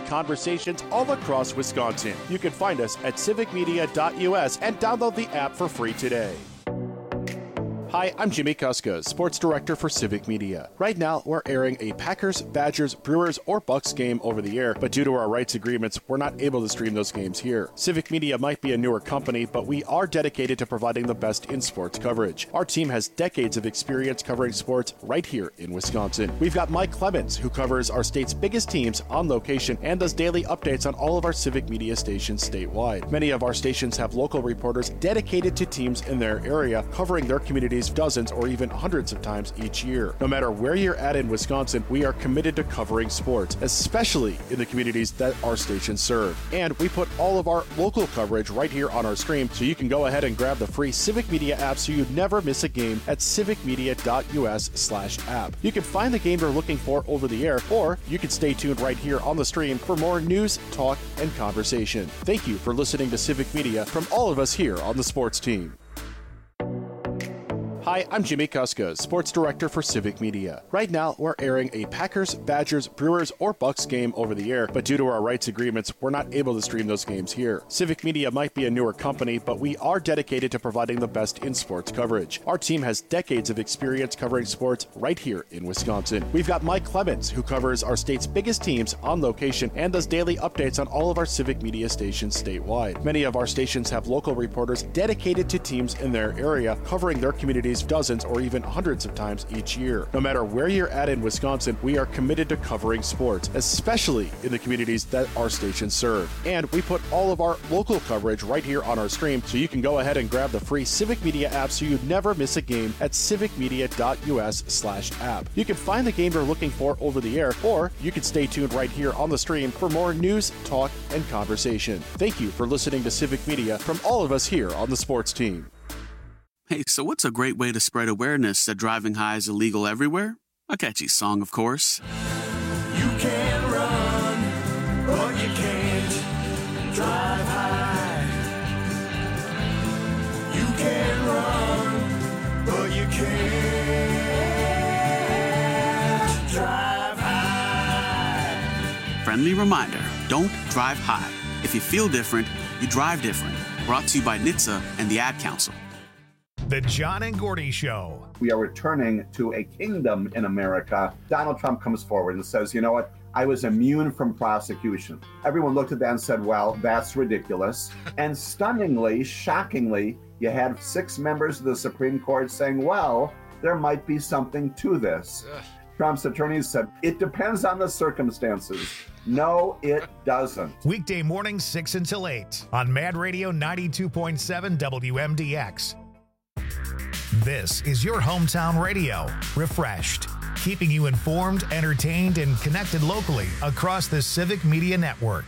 conversations all across Wisconsin. You can find us at civicmedia.us and download the app for free today. Hi, I'm Jimmy Kuska, Sports Director for Civic Media. Right now, we're airing a Packers, Badgers, Brewers, or Bucks game over the air, but due to our rights agreements, we're not able to stream those games here. Civic Media might be a newer company, but we are dedicated to providing the best in sports coverage. Our team has decades of experience covering sports right here in Wisconsin. We've got Mike Clemens, who covers our state's biggest teams on location and does daily updates on all of our Civic Media stations statewide. Many of our stations have local reporters dedicated to teams in their area, covering their communities dozens or even hundreds of times each year. No matter where you're at in Wisconsin, we are committed to covering sports, especially in the communities that our stations serve. And we put all of our local coverage right here on our stream, so you can go ahead and grab the free Civic Media app so you never miss a game at civicmedia.us/app. You can find the game you're looking for over the air, or you can stay tuned right here on the stream for more news, talk, and conversation. Thank you for listening to Civic Media from all of us here on the sports team. Hi, I'm Jimmy Kuska, Sports Director for Civic Media. Right now, we're airing a Packers, Badgers, Brewers, or Bucks game over the air, but due to our rights agreements, we're not able to stream those games here. Civic Media might be a newer company, but we are dedicated to providing the best in sports coverage. Our team has decades of experience covering sports right here in Wisconsin. We've got Mike Clemens, who covers our state's biggest teams on location and does daily updates on all of our Civic Media stations statewide. Many of our stations have local reporters dedicated to teams in their area, covering their communities dozens or even hundreds of times each year. No matter where you're at in Wisconsin, we are committed to covering sports, especially in the communities that our stations serve. And we put all of our local coverage right here on our stream, so you can go ahead and grab the free Civic Media app so you never miss a game at civicmedia.us/app. You can find the game you're looking for over the air, or you can stay tuned right here on the stream for more news, talk, and conversation. Thank you for listening to Civic Media from all of us here on the sports team. Hey, so what's a great way to spread awareness that driving high is illegal everywhere? A catchy song, of course. You can run, but you can't drive high. You can run, but you can't drive high. Friendly reminder, don't drive high. If you feel different, you drive different. Brought to you by NHTSA and the Ad Council. The John and Gordy Show. We are returning to a kingdom in America. Donald Trump comes forward and says, you know what? I was immune from prosecution. Everyone looked at that and said, well, that's ridiculous. And stunningly, shockingly, you had 6 members of the Supreme Court saying, well, there might be something to this. Trump's attorneys said, it depends on the circumstances. No, it doesn't. Weekday mornings 6 until 8 on Mad Radio 92.7 WMDX. This is your hometown radio, refreshed, keeping you informed, entertained, and connected locally across the Civic Media Network.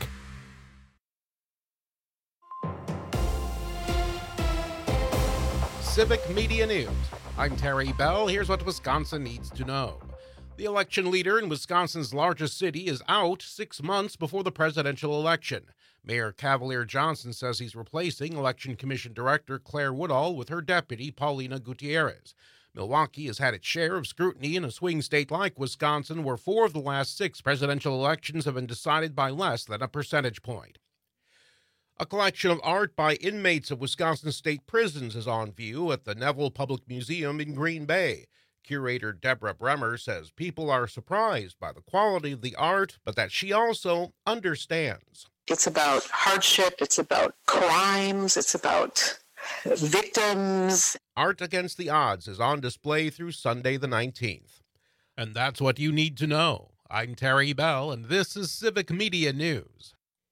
Civic Media News. I'm Terry Bell. Here's what Wisconsin needs to know. The election leader in Wisconsin's largest city is out 6 months before the presidential election. Mayor Cavalier Johnson says he's replacing Election Commission Director Claire Woodall with her deputy, Paulina Gutierrez. Milwaukee has had its share of scrutiny in a swing state like Wisconsin, where 4 of the last 6 presidential elections have been decided by less than a percentage point. A collection of art by inmates of Wisconsin state prisons is on view at the Neville Public Museum in Green Bay. Curator Deborah Bremer says people are surprised by the quality of the art, but that she also understands. It's about hardship, it's about crimes, it's about victims. Art Against the Odds is on display through Sunday the 19th. And that's what you need to know. I'm Terry Bell, and this is Civic Media News.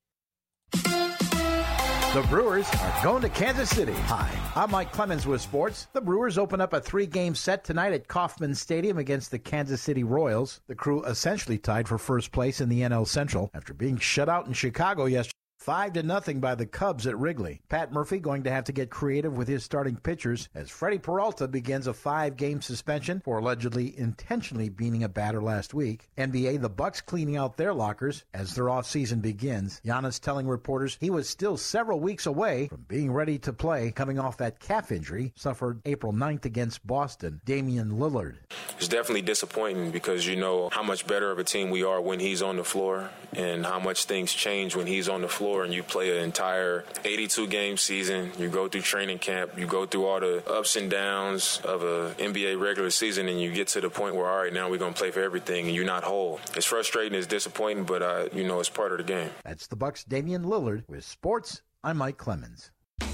The Brewers are going to Kansas City. Hi, I'm Mike Clemens with sports. The Brewers open up a 3-game set tonight at Kauffman Stadium against the Kansas City Royals. The Crew essentially tied for first place in the NL Central after being shut out in Chicago yesterday. 5-0 by the Cubs at Wrigley. Pat Murphy going to have to get creative with his starting pitchers as Freddie Peralta begins a 5-game suspension for allegedly intentionally beating a batter last week. NBA, the Bucks cleaning out their lockers as their offseason begins. Giannis telling reporters he was still several weeks away from being ready to play, coming off that calf injury suffered April 9th against Boston. Damian Lillard. It's definitely disappointing because you know how much better of a team we are when he's on the floor and how much things change when he's on the floor and you play an entire 82-game season. You go through training camp. You go through all the ups and downs of a NBA regular season and you get to the point where, all right, now we're going to play for everything and you're not whole. It's frustrating. It's disappointing, but, it's part of the game. That's the Bucks' Damian Lillard. With sports, I'm Mike Clemens.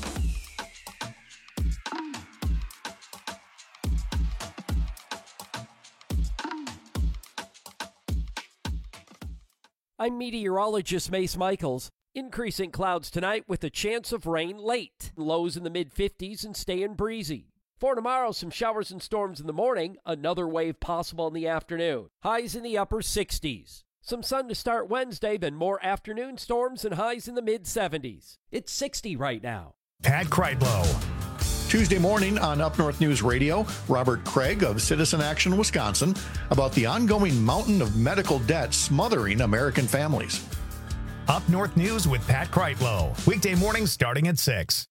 I'm meteorologist Mace Michaels. Increasing clouds tonight with a chance of rain late. Lows in the mid-50s and staying breezy. For tomorrow, some showers and storms in the morning, another wave possible in the afternoon. Highs in the upper 60s. Some sun to start Wednesday, then more afternoon storms and highs in the mid-70s. It's 60 right now. Pat Kreitlow. Tuesday morning on Up North News Radio, Robert Craig of Citizen Action Wisconsin about the ongoing mountain of medical debt smothering American families. Up North News with Pat Kreitlow. Weekday mornings starting at 6.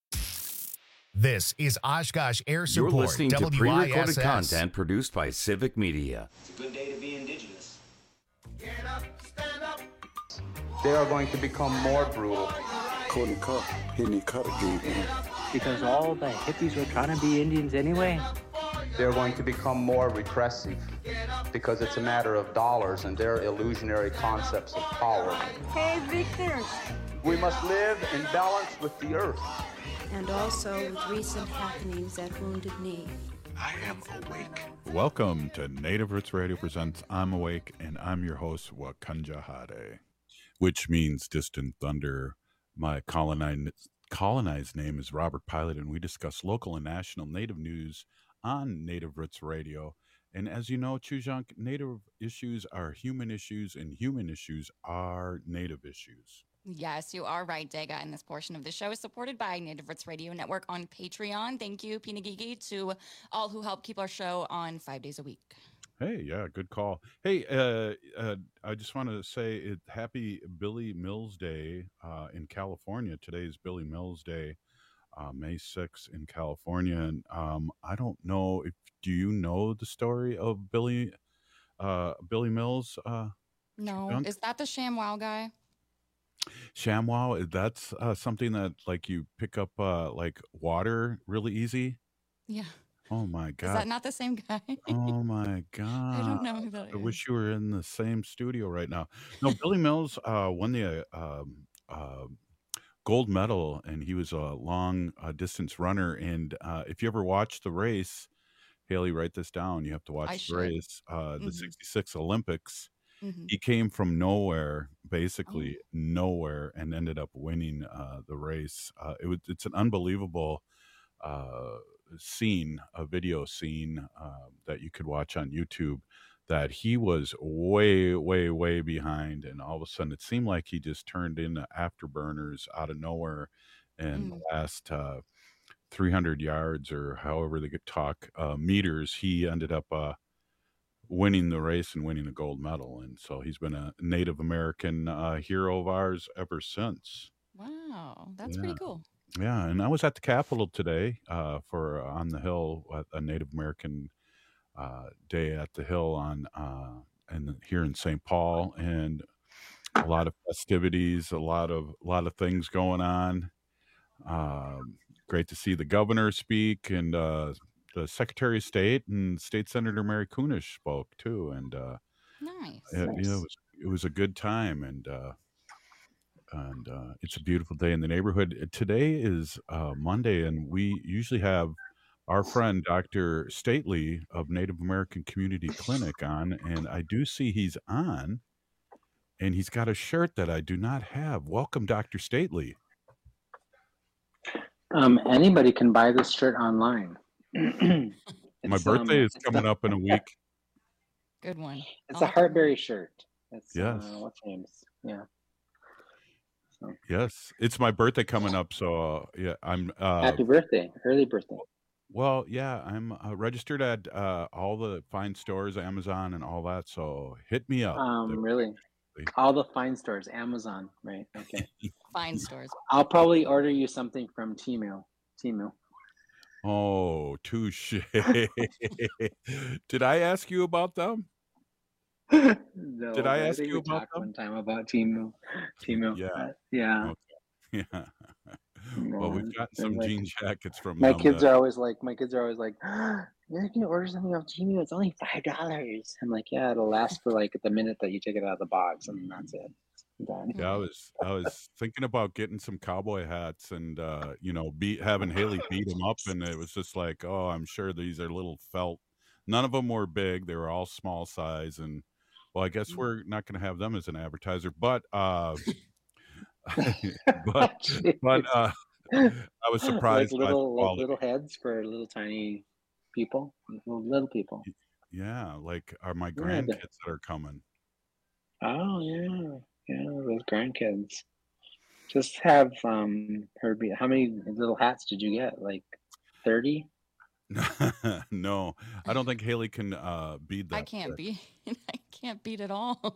This is Oshkosh Air Support. You're listening to WISS. pre-recorded content produced by Civic Media. It's a good day to be indigenous. Get up, stand up. They are going to become more brutal. Couldn't cut, hitting cut again. Because all the hippies were trying to be Indians anyway. They're going to become more repressive because it's a matter of dollars and their illusionary concepts of power. Hey, Victor. We must live in balance with the earth. And also with recent happenings at Wounded Knee. I am awake. Welcome to Native Roots Radio presents I'm Awake, and I'm your host, Wakanja Hade, which means distant thunder. My colonized name is Robert Pilot, and we discuss local and national Native news on Native Roots Radio. And as you know, Chujunk, Native issues are human issues, and human issues are Native issues. Yes, you are right, Dega. And this portion of the show is supported by Native Roots Radio Network on Patreon. Thank you, Pinagigi, to all who help keep our show on 5 days a week. Hey, yeah, good call. Hey, I just want to say happy Billy Mills Day in California. Today is Billy Mills Day, May 6th in California. And I don't know do you know the story of Billy Mills? No, is that the ShamWow guy? ShamWow, that's something that like you pick up like water really easy. Yeah. Oh my God. Is that not the same guy? Oh my God. I don't know who that is. I wish you were in the same studio right now. No, Billy Mills won the gold medal, and he was a long distance runner. And if you ever watch the race, Haley, write this down. You have to watch the race, the 66 Olympics. Mm-hmm. He came from nowhere, basically nowhere, and ended up winning the race. It's an unbelievable scene, a video scene that you could watch on YouTube, that he was way, way, way behind, and all of a sudden it seemed like he just turned into afterburners out of nowhere, and the last 300 yards or however they could talk meters, he ended up winning the race and winning a gold medal. And so he's been a Native American hero of ours ever since. Wow, that's pretty cool. Yeah, and I was at the Capitol today for On the Hill, a Native American day at the Hill and here in St. Paul, and a lot of festivities, a lot of things going on. Great to see the governor speak, and the Secretary of State and State Senator Mary Kunesh spoke too, and nice. It was a good time, and it's a beautiful day in the neighborhood. Today is Monday, and we usually have our friend Dr. Stately of Native American Community Clinic on, and I do see he's on, and he's got a shirt that I do not have. Welcome, Dr. Stately. Anybody can buy this shirt online. My birthday is coming up in a week. Good one. It's a Heartberry shirt. It's yes. What's name's? Yeah. So. Yes, it's my birthday coming up, so yeah, I'm. Happy birthday! Early birthday. Well, yeah, I'm registered at all the fine stores, Amazon, and all that. So hit me up. Really? All the fine stores, Amazon, right? Okay. Fine stores. I'll probably order you something from Temu. Oh, touche. Did I ask you about them? No, Did I but ask think you we about talked them? one time about Temu. Yeah. Yeah. Okay. Yeah. Well, Yeah. we've got some Like, jean jackets from my them. kids are always like, you're gonna order something off Temu. It's only $5. I'm like, yeah, it'll last for like the minute that you take it out of the box, and that's it. Done. Yeah, I was thinking about getting some cowboy hats and having Haley beat them up, and it was just like, oh, I'm sure these are little felt. None of them were big; they were all small size, and well, I guess we're not going to have them as an advertiser, but I was surprised like by the little quality. heads for little tiny people, little people. Yeah, like are my grandkids that are coming. Oh yeah, those grandkids. Just have her be. How many little hats did you get? Like 30? No, I don't think Haley can beat that. I can't beat. I can't beat it all.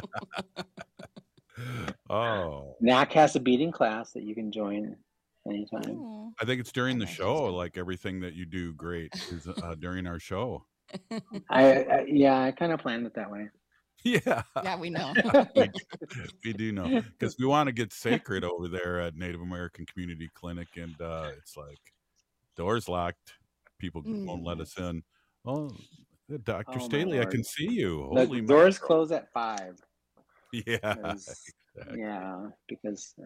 Oh. NAC has a beating class that you can join anytime. I think it's during the show. Like everything that you do great is during our show. I kind of planned it that way. Yeah. Yeah, we know. we do know because we want to get sacred over there at Native American Community Clinic, and it's like doors locked. People won't let us in. Oh, Dr. Staley, I can see you. The doors close at 5. Yeah. Exactly. Yeah, because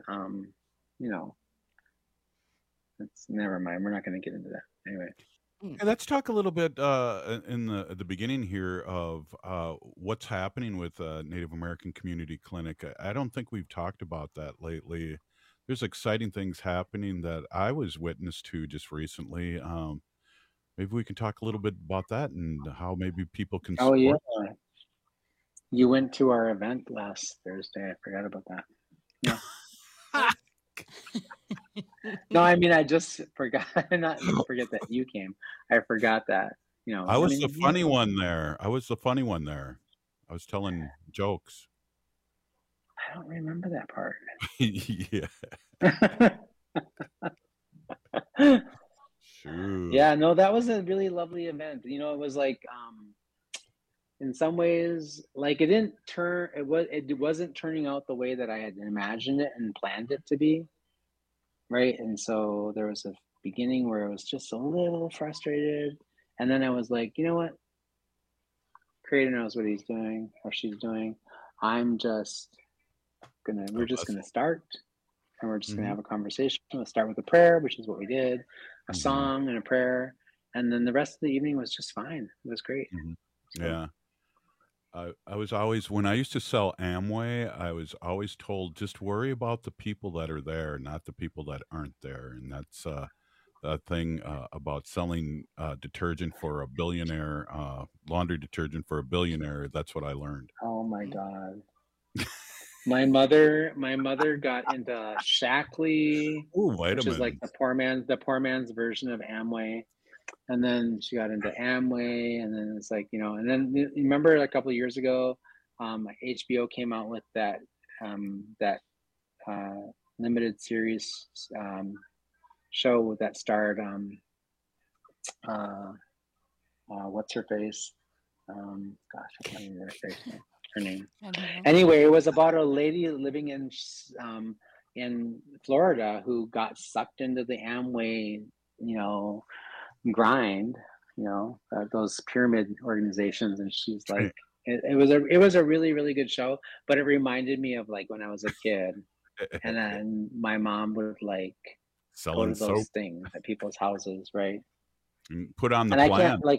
it's never mind. We're not going to get into that anyway. And let's talk a little bit in the beginning here of what's happening with Native American Community Clinic. I don't think we've talked about that lately. There's exciting things happening that I was witness to just recently. Maybe we can talk a little bit about that and how maybe people can support. Oh yeah, you went to our event last Thursday. I forgot about that. Yeah. No, I mean I just forgot. Not forget that you came. I forgot that. I was the funny one there. I was telling jokes. I don't remember that part. Yeah. Shoot. Yeah, no, that was a really lovely event. It was like in some ways like it wasn't turning out the way that I had imagined it and planned it to be. Right. And so there was a beginning where I was just a little frustrated. And then I was like, you know what? Creator knows what he's doing or she's doing. We're just gonna start, and we're just gonna have a conversation. We'll start with a prayer, which is what we did, a song and a prayer, and then the rest of the evening was just fine. It was great. So. Yeah. I was always, when I used to sell Amway, I was always told, just worry about the people that are there, not the people that aren't there. And that's that thing about selling detergent for a billionaire, laundry detergent for a billionaire. That's what I learned. Oh my God. My mother got into Shaklee, which is like the poor man's version of Amway. And then she got into Amway, and then it's like, and then you remember a couple of years ago, HBO came out with that limited series show that starred what's her face? Gosh, I can't remember her name. Anyway, it was about a lady living in Florida who got sucked into the Amway, grind, those pyramid organizations, and she's like, it was a really, really good show, but it reminded me of like when I was a kid, and then my mom would like selling go to those things at people's houses, right? And put on the plan. I can't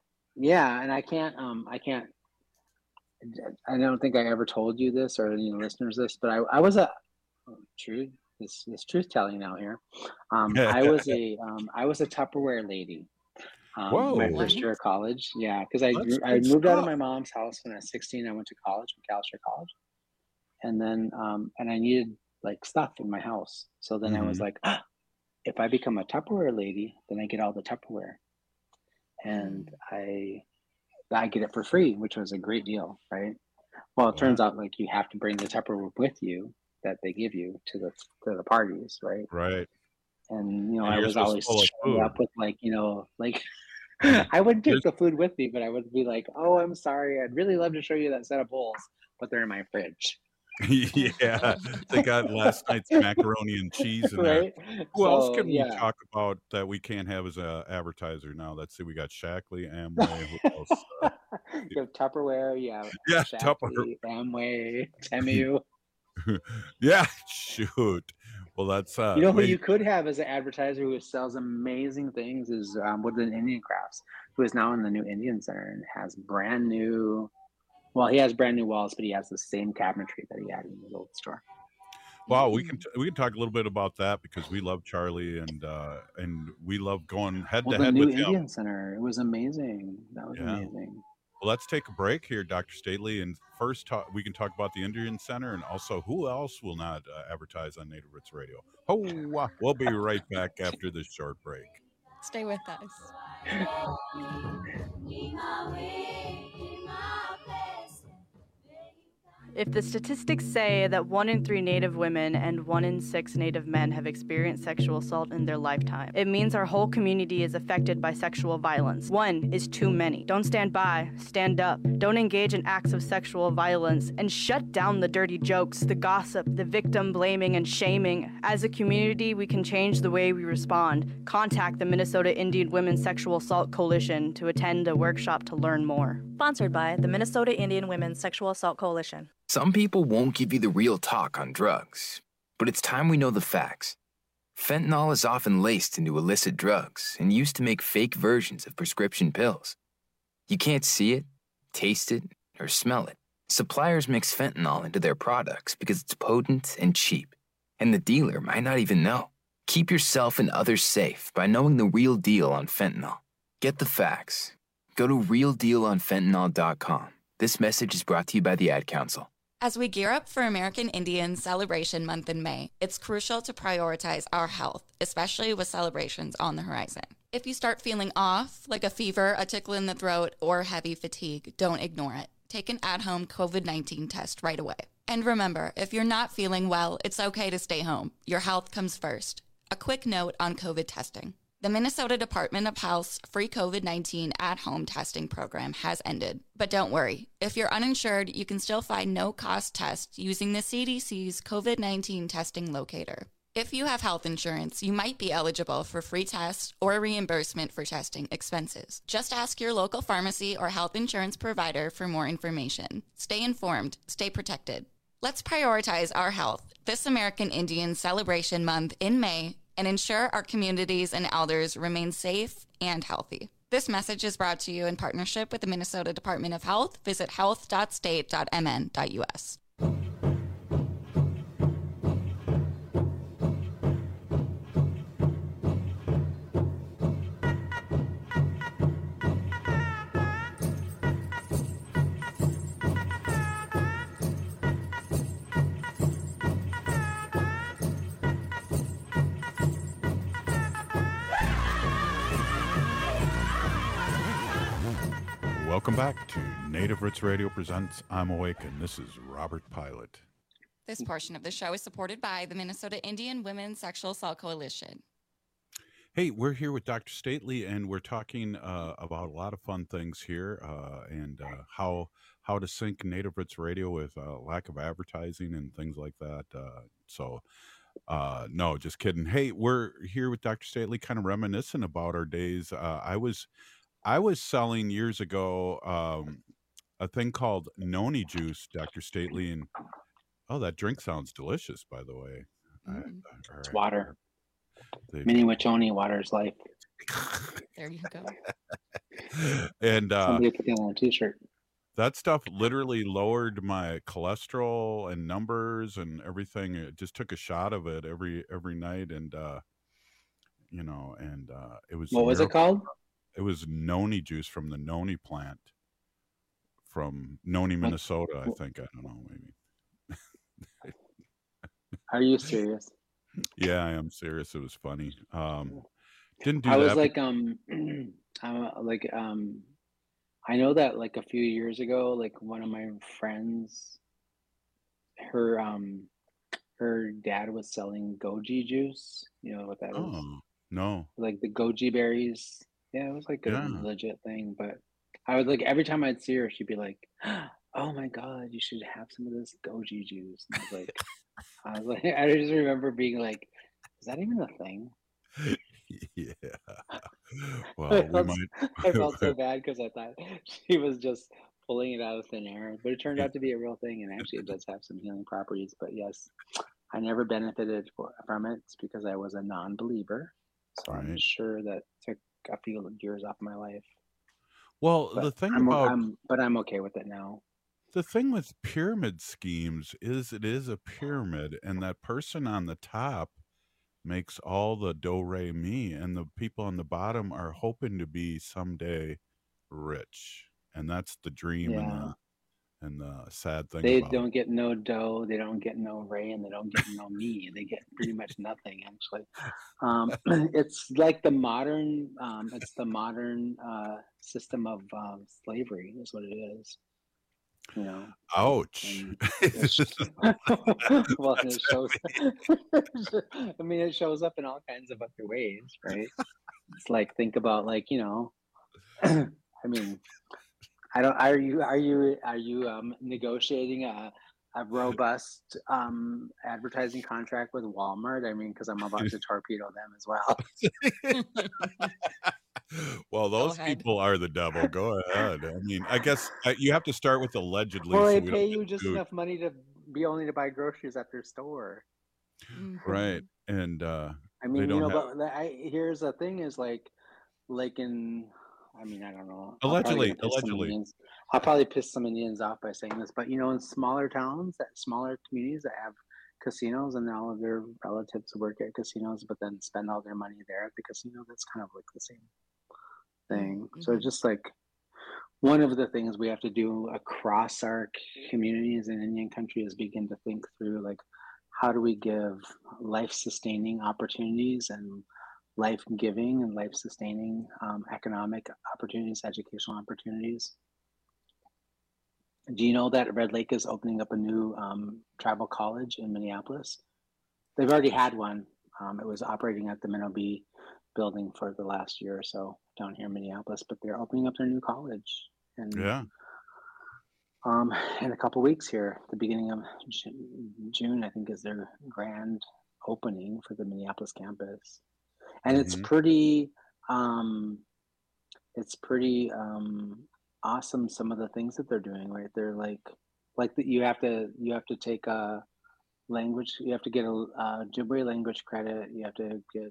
I don't think I ever told you this or listeners this, but I was a this truth telling out here. I was a Tupperware lady. My first year of college. Yeah, because I moved out of my mom's house when I was 16. I went to college, Macalester College, and then and I needed like stuff in my house. So then I was like, if I become a Tupperware lady, then I get all the Tupperware, and I get it for free, which was a great deal, right? Well, it turns out like you have to bring the Tupperware with you that they give you to the parties, right? Right. And And I yours was was always full of showing up food. with like I wouldn't take the food with me, but I would be like, "Oh, I'm sorry. I'd really love to show you that set of bowls, but they're in my fridge." Yeah, they got last night's macaroni and cheese in there. Right? Who else So can we yeah, talk about that we can't have as a advertiser now? Let's see, we got Shackley, Amway, who else? you have Tupperware, you have Yeah, Shackley, Amway, Temu. Yeah, shoot. Well, that's You know who wait, you could have as an advertiser who sells amazing things is Woodland Indian Crafts, who is now in the new Indian Center and has brand new. Well, he has brand new walls, but he has the same cabinetry that he had in his old store. wow, we can talk a little bit about that because we love Charlie and we love going head Well, to the head new with him. Indian Center, it was amazing. That was Yeah. amazing. Well, let's take a break here, Dr. Stately, and first we can talk about the Indian Center and also who else will not advertise on Native Roots Radio. Oh, we'll be right back after this short break. Stay with us. If the statistics say that 1 in 3 Native women and 1 in 6 Native men have experienced sexual assault in their lifetime, it means our whole community is affected by sexual violence. 1 is too many. Don't stand by, stand up. Don't engage in acts of sexual violence, and shut down the dirty jokes, the gossip, the victim blaming and shaming. As a community, we can change the way we respond. Contact the Minnesota Indian Women's Sexual Assault Coalition to attend a workshop to learn more. Sponsored by the Minnesota Indian Women's Sexual Assault Coalition. Some people won't give you the real talk on drugs, but it's time we know the facts. Fentanyl is often laced into illicit drugs and used to make fake versions of prescription pills. You can't see it, taste it, or smell it. Suppliers mix fentanyl into their products because it's potent and cheap, and the dealer might not even know. Keep yourself and others safe by knowing the real deal on fentanyl. Get the facts. Go to realdealonfentanyl.com. This message is brought to you by the Ad Council. As we gear up for American Indian Celebration Month in May, it's crucial to prioritize our health, especially with celebrations on the horizon. If you start feeling off, like a fever, a tickle in the throat, or heavy fatigue, don't ignore it. Take an at-home COVID-19 test right away. And remember, if you're not feeling well, it's okay to stay home. Your health comes first. A quick note on COVID testing. The Minnesota Department of Health's free COVID-19 at-home testing program has ended. But don't worry, if you're uninsured, you can still find no-cost tests using the CDC's COVID-19 testing locator. If you have health insurance, you might be eligible for free tests or reimbursement for testing expenses. Just ask your local pharmacy or health insurance provider for more information. Stay informed, stay protected. Let's prioritize our health this American Indian Celebration Month in May and ensure our communities and elders remain safe and healthy. This message is brought to you in partnership with the Minnesota Department of Health. Visit health.state.mn.us. Welcome back to Native Roots Radio presents I'm Awake, and this is Robert Pilot. This portion of the show is supported by the Minnesota Indian Women's Sexual Assault Coalition. Hey, we're here with Dr. Stately, and we're talking about a lot of fun things here, and how to sync Native Roots Radio with lack of advertising and things like that. No, just kidding. Hey, we're here with Dr. Stately, kind of reminiscent about our days. I was selling years ago a thing called Noni juice, Dr. Stately, and that drink sounds delicious, by the way. It's water. Mini Wachoni, water is life. There you go. And somebody put that on a t-shirt. That stuff literally lowered my cholesterol and numbers and everything. It just took a shot of it every night, and it was. What was it called? It was Noni juice from the Noni plant from Noni, Minnesota. I think. I don't know, maybe. Are you serious? Yeah, I am serious. It was funny. Didn't do I was that. like, I know that like a few years ago, like one of my friends, her dad was selling goji juice. You know what that is? Oh, no. Like the goji berries. Yeah, it was like a Yeah. legit thing. But I was like, every time I'd see her, she'd be like, "Oh my God, you should have some of this goji juice." And I was like, I just remember being like, "Is that even a thing?" Yeah. Well, I felt so bad because I thought she was just pulling it out of thin air, but it turned out to be a real thing, and actually it does have some healing properties. But yes, I never benefited from it because I was a non-believer, so I'm sure that took a few years off my life. Well, But the thing I'm okay with it now. The thing with pyramid schemes is it is a pyramid, and that person on the top makes all the do-re-mi, and the people on the bottom are hoping to be someday rich, and that's the dream and the sad thing They about don't get no dough, they don't get no ray, and they don't get no me. They get pretty much nothing, actually. It's like the modern, system of slavery is what it is. You know. Ouch. Well, it shows. I mean, it shows up in all kinds of other ways, right? It's like, think about, like, you know. I mean, I don't. Are you negotiating a robust advertising contract with Walmart? I mean, because I'm about to torpedo them as well. Well, those people are the devil. Go ahead. I mean, I guess you have to start with allegedly. Well, so they we pay don't you get just sued. enough money to buy groceries at their store. Right. And I they mean, you don't know, have but here's the thing: is like in, I mean, I don't know. allegedly. I'll probably piss some Indians off by saying this, but you know, in smaller towns, smaller communities that have casinos, and all of their relatives work at casinos, but then spend all their money there at the casino. That's kind of like the same thing. So just like one of the things we have to do across our communities in Indian country is begin to think through, like, how do we give life-sustaining opportunities and life-giving and life-sustaining economic opportunities, educational opportunities. Do you know that Red Lake is opening up a new tribal college in Minneapolis? They've already had one. It was operating at the Minnow Bee building for the last year or so down here in Minneapolis, but they're opening up their new college. And in a couple weeks here, the beginning of June, I think, is their grand opening for the Minneapolis campus. And it's pretty awesome, some of the things that they're doing, right? They're you have to take a language, you have to get a Ojibwe language credit, you have to get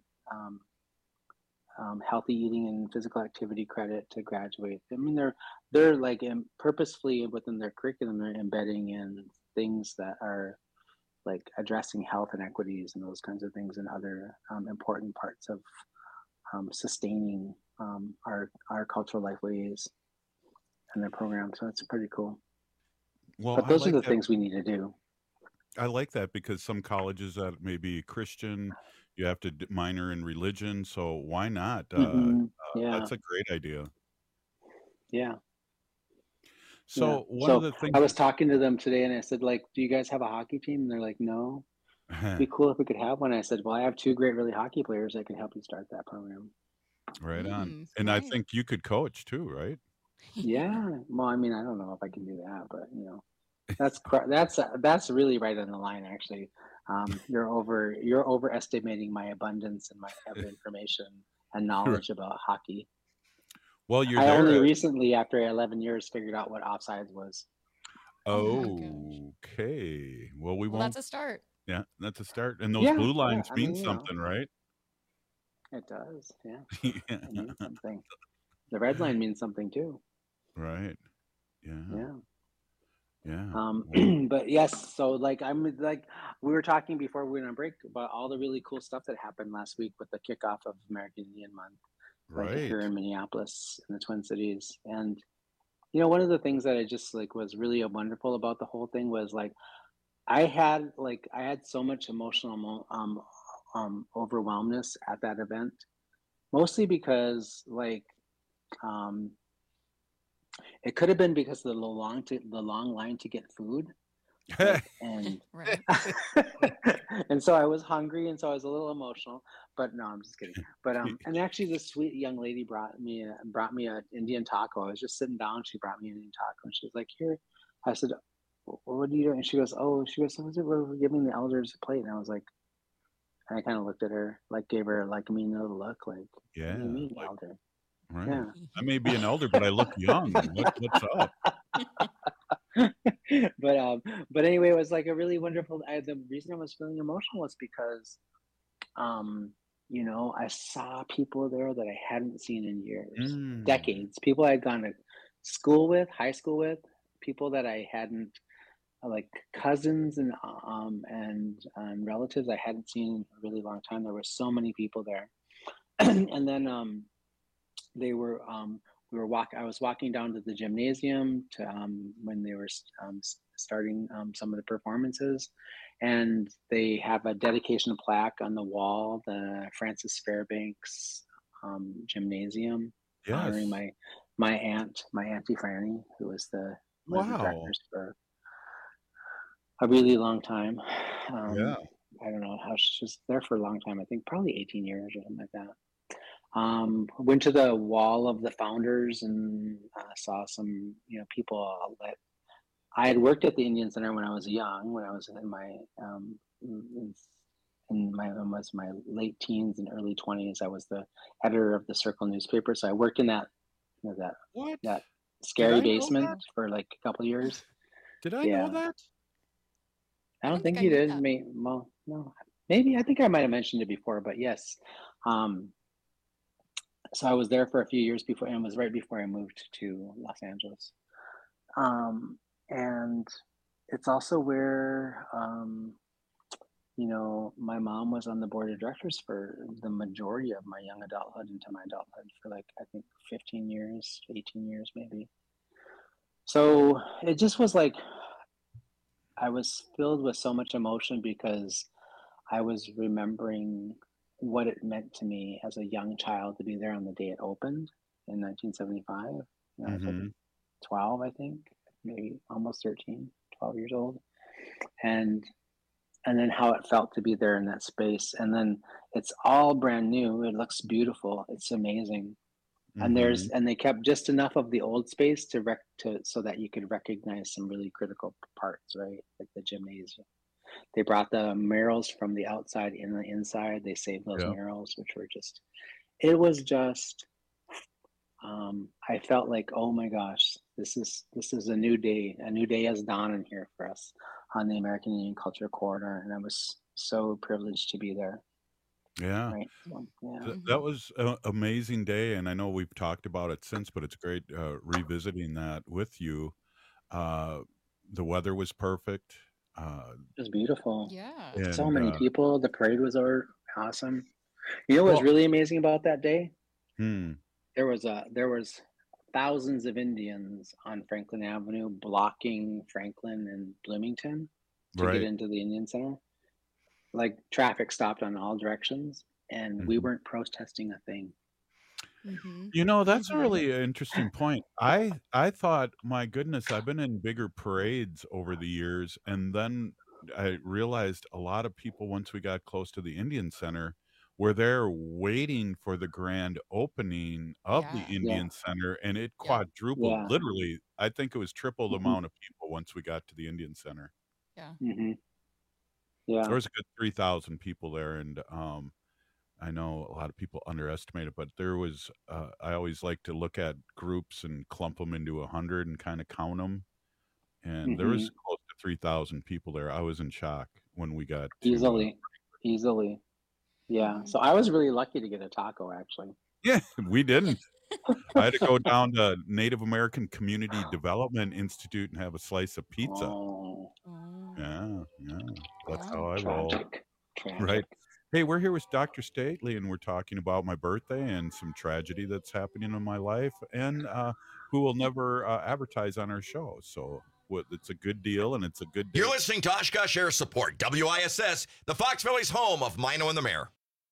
healthy eating and physical activity credit to graduate. I mean, they're like purposefully within their curriculum, they're embedding in things that are like addressing health inequities and those kinds of things, and other important parts of sustaining our cultural lifeways and their program. So it's pretty cool. Well, but those are the things we need to do. I like that, because some colleges that may be Christian, you have to minor in religion. So why not? That's a great idea. Yeah. So one of the things I was talking to them today, and I said, like, do you guys have a hockey team? And they're like, no. It'd be cool if we could have one. I said, well, I have two great, really hockey players that can help you start that program. Right on. And I think you could coach too, right? Yeah. Well, I mean, I don't know if I can do that, but you know, that's really right on the line, actually. You're overestimating my abundance and my information and knowledge about hockey. Well, I only recently, after 11 years, figured out what offsides was. Okay. Well, we won't. That's a start. Yeah, that's a start. And those blue lines mean something, right? It does. Yeah. It means something. The red line means something too. Right. Yeah. But yes, so like we were talking before we went on break about all the really cool stuff that happened last week with the kickoff of American Indian Month, like here in Minneapolis in the Twin Cities. And you know, one of the things that I just like was really wonderful about the whole thing was like I had so much emotional overwhelmness at that event, mostly because it could have been because of the long line to get food. And and so I was hungry, and so I was a little emotional. But no, I'm just kidding. But and actually, this sweet young lady brought me a Indian taco. I was just sitting down. She brought me an Indian taco, and she was like, "Here." I said, "What are you doing?" And she goes, "We're giving the elders a plate." And I was like, and I kind of looked at her, gave her a mean little look, like, yeah, "What do you mean, elder?" Right. Yeah. I may be an elder, but I look young. What's up? But anyway, it was like a really wonderful. The reason I was feeling emotional was because, I saw people there that I hadn't seen in years, decades. People I had gone to school with, high school with, people that I hadn't, like cousins and relatives I hadn't seen in a really long time. There were so many people there, and then they were. I was walking down to the gymnasium to when they were starting some of the performances, and they have a dedication plaque on the wall, the Francis Fairbanks Gymnasium, honoring my Auntie Franny, who was the directors for a really long time. I don't know how she was there for a long time. I think probably 18 years or something like that. Went to the wall of the founders and saw some, people that I had worked at the Indian Center when I was young, when I was in my late teens and early 20s. I was the editor of the Circle newspaper, so I worked in that that scary basement for like a couple of years. Did I know that? I don't think you did. No, maybe. I think I might have mentioned it before, but yes. So I was there for a few years before, and it was right before I moved to Los Angeles. And it's also where, my mom was on the board of directors for the majority of my young adulthood into my adulthood for I think 15 years, 18 years maybe. So it just was I was filled with so much emotion because I was remembering what it meant to me as a young child to be there on the day it opened in 1975. I was 12, I think, maybe almost 13, 12 years old. And then how it felt to be there in that space. And then it's all brand new. It looks beautiful. It's amazing. And they kept just enough of the old space so that you could recognize some really critical parts, right? Like the gymnasium. They brought the murals from the outside in the inside. They saved those murals, which were it was just, I felt like, oh my gosh, this is a new day. A new day has dawned in here for us on the American Indian Culture Corridor. And I was so privileged to be there. Yeah. Right. So, that was an amazing day. And I know we've talked about it since, but it's great revisiting that with you. The weather was perfect. It was beautiful. Yeah. So many people. The parade was awesome. You know what's really amazing about that day? There was thousands of Indians on Franklin Avenue blocking Franklin and Bloomington to get into the Indian Center. Like traffic stopped on all directions, and we weren't protesting a thing. That's a really interesting point. I thought, my goodness, I've been in bigger parades over the years, and then I realized a lot of people, once we got close to the Indian Center, were there waiting for the grand opening of the Indian Center, and it quadrupled. Literally, I think it was triple the amount of people once we got to the Indian Center. Yeah. There was a good 3,000 people there, and I know a lot of people underestimate it, but there was, I always like to look at groups and clump them into 100 and kind of count them. And there was close to 3,000 people there. I was in shock when we got to, easily. Yeah. So I was really lucky to get a taco, actually. Yeah, we didn't. I had to go down to Native American Community Development Institute and have a slice of pizza. Yeah. That's how I roll. Tragic. Right. Hey, we're here with Dr. Stately, and we're talking about my birthday and some tragedy that's happening in my life, and who will never advertise on our show. So it's a good deal and it's a good day. You're listening to Oshkosh Air Support, WISS, the Fox Valley's home of Mino and the Mayor.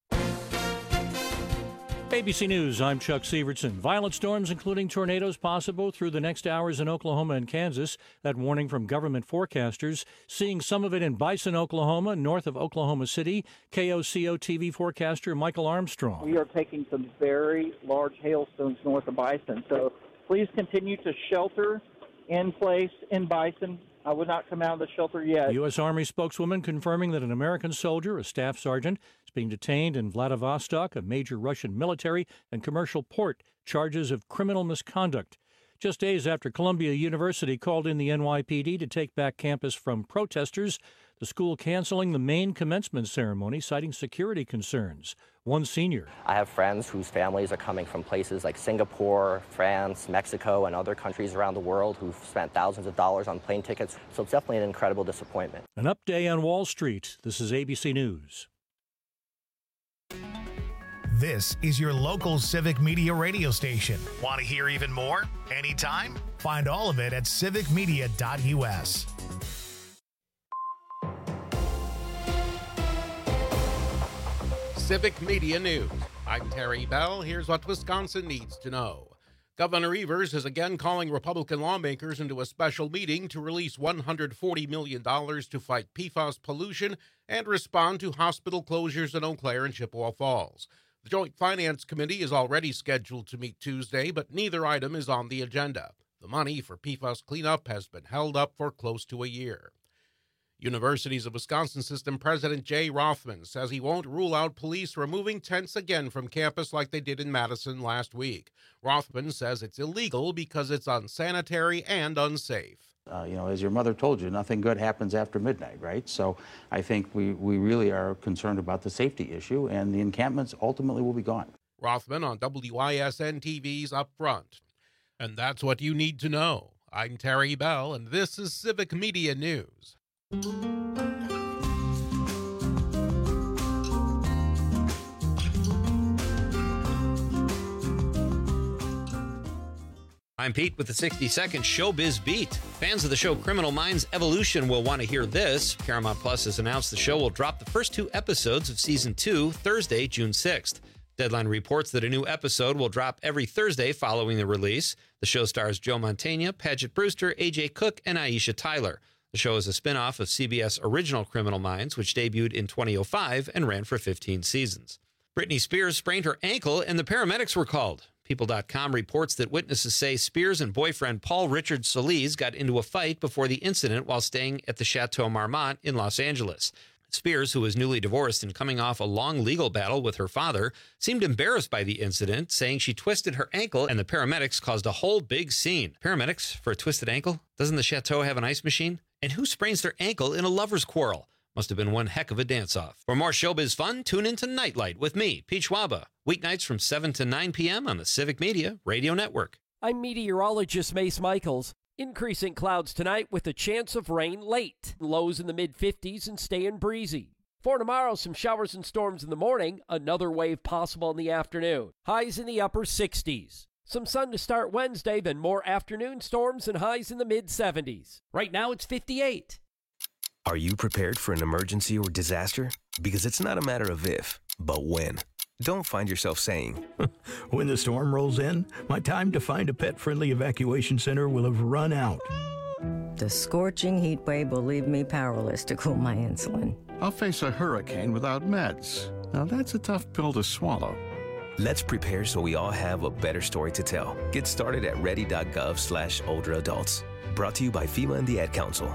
ABC News, I'm Chuck Severson. Violent storms, including tornadoes, possible through the next hours in Oklahoma and Kansas. That warning from government forecasters. Seeing some of it in Bison, Oklahoma, north of Oklahoma City. KOCO TV forecaster Michael Armstrong. We are taking some very large hailstones north of Bison, so please continue to shelter in place in Bison. I would not come out of the shelter yet. U.S. Army spokeswoman confirming that an American soldier, a staff sergeant, is being detained in Vladivostok, a major Russian military and commercial port, charges of criminal misconduct. Just days after Columbia University called in the NYPD to take back campus from protesters, the school canceling the main commencement ceremony, citing security concerns. One senior. I have friends whose families are coming from places like Singapore, France, Mexico, and other countries around the world who've spent thousands of dollars on plane tickets. So it's definitely an incredible disappointment. An up day on Wall Street. This is ABC News. This is your local Civic Media radio station. Want to hear even more? Anytime? Find all of it at civicmedia.us. Civic Media News. I'm Terry Bell. Here's what Wisconsin needs to know. Governor Evers is again calling Republican lawmakers into a special meeting to release $140 million to fight PFAS pollution and respond to hospital closures in Eau Claire and Chippewa Falls. The Joint Finance Committee is already scheduled to meet Tuesday, but neither item is on the agenda. The money for PFAS cleanup has been held up for close to a year. Universities of Wisconsin System President Jay Rothman says he won't rule out police removing tents again from campus like they did in Madison last week. Rothman says it's illegal because it's unsanitary and unsafe. As your mother told you, nothing good happens after midnight, right? So I think we really are concerned about the safety issue, and the encampments ultimately will be gone. Rothman on WISN TV's Up Front. And that's what you need to know. I'm Terry Bell, and this is Civic Media News. I'm Pete with the 60-second Showbiz Beat. Fans of the show Criminal Minds Evolution will want to hear this. Paramount Plus has announced the show will drop the first 2 episodes of Season 2 Thursday, June 6th. Deadline reports that a new episode will drop every Thursday following the release. The show stars Joe Mantegna, Paget Brewster, AJ Cook, and Aisha Tyler. The show is a spin-off of CBS' original Criminal Minds, which debuted in 2005 and ran for 15 seasons. Britney Spears sprained her ankle and the paramedics were called. People.com reports that witnesses say Spears and boyfriend Paul Richard Solis got into a fight before the incident while staying at the Chateau Marmont in Los Angeles. Spears, who was newly divorced and coming off a long legal battle with her father, seemed embarrassed by the incident, saying she twisted her ankle and the paramedics caused a whole big scene. Paramedics for a twisted ankle? Doesn't the Chateau have an ice machine? And who sprains their ankle in a lover's quarrel? Must have been one heck of a dance-off. For more showbiz fun, tune in to Nightlight with me, Pete Schwaba, weeknights from 7 to 9 p.m. on the Civic Media Radio Network. I'm meteorologist Mace Michaels. Increasing clouds tonight with a chance of rain late. Lows in the mid-50s and staying breezy. For tomorrow, some showers and storms in the morning, another wave possible in the afternoon. Highs in the upper 60s. Some sun to start Wednesday, then more afternoon storms and highs in the mid-70s. Right now, it's 58. Are you prepared for an emergency or disaster? Because it's not a matter of if, but when. Don't find yourself saying, when the storm rolls in, my time to find a pet-friendly evacuation center will have run out. The scorching heat wave will leave me powerless to cool my insulin. I'll face a hurricane without meds. Now that's a tough pill to swallow. Let's prepare so we all have a better story to tell. Get started at ready.gov/older adults. Brought to you by FEMA and the Ad Council.